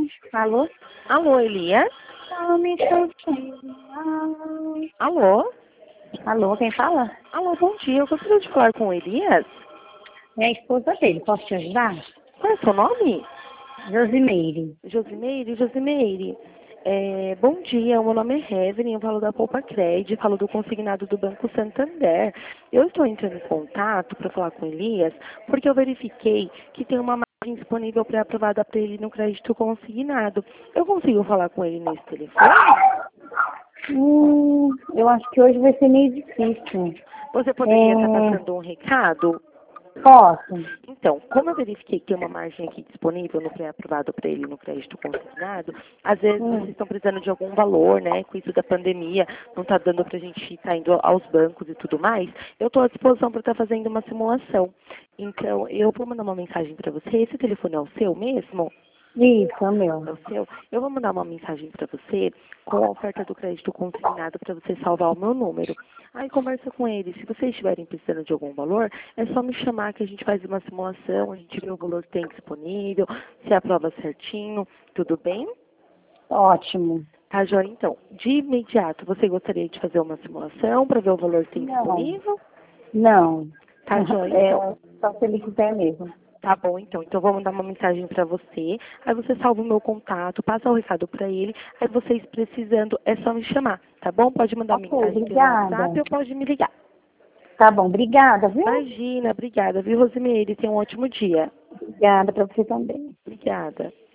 Alô? Alô, Elias? Alô? Alô, quem fala? Alô, bom dia. Eu gostaria de falar com o Elias. É a esposa dele, posso te ajudar? Qual é o seu nome? Josimeire. Josimeire. Bom dia, meu nome é Evelyn, eu falo da Poupa Cred, falo do consignado do Banco Santander. Eu estou entrando em contato para falar com o Elias, porque eu verifiquei que tem uma margem disponível pré-aprovada para ele no crédito consignado. Eu consigo falar com ele nesse telefone? Eu acho que hoje vai ser meio difícil. Você poderia estar passando um recado? Posso? Então, como eu verifiquei que tem uma margem aqui disponível no pré-aprovado para ele no crédito consignado, às vezes vocês estão precisando de algum valor, né? Com isso da pandemia, não está dando para a gente estar indo aos bancos e tudo mais. Eu estou à disposição para estar fazendo uma simulação. Então, eu vou mandar uma mensagem para você. Esse telefone é o seu mesmo? Isso, é o meu. É o seu? Eu vou mandar uma mensagem para você com a oferta do crédito consignado para você salvar o meu número. Aí conversa com ele. Se vocês estiverem precisando de algum valor, é só me chamar que a gente faz uma simulação, a gente vê o valor que tem disponível, se aprova certinho, tudo bem? Ótimo. Tá, joia? Então, de imediato, você gostaria de fazer uma simulação para ver o valor que tem disponível? Não. Tá, joia? Então. Só se ele quiser mesmo. Tá bom, então. Então, eu vou mandar uma mensagem para você. Aí você salva o meu contato, passa o recado para ele. Aí vocês precisando, é só me chamar, tá bom? Pode mandar Ok, mensagem pelo obrigada. WhatsApp ou pode me ligar. Tá bom, obrigada, viu? Imagina, obrigada, viu, Rosimeire? Tenha um ótimo dia. Obrigada pra você também. Obrigada.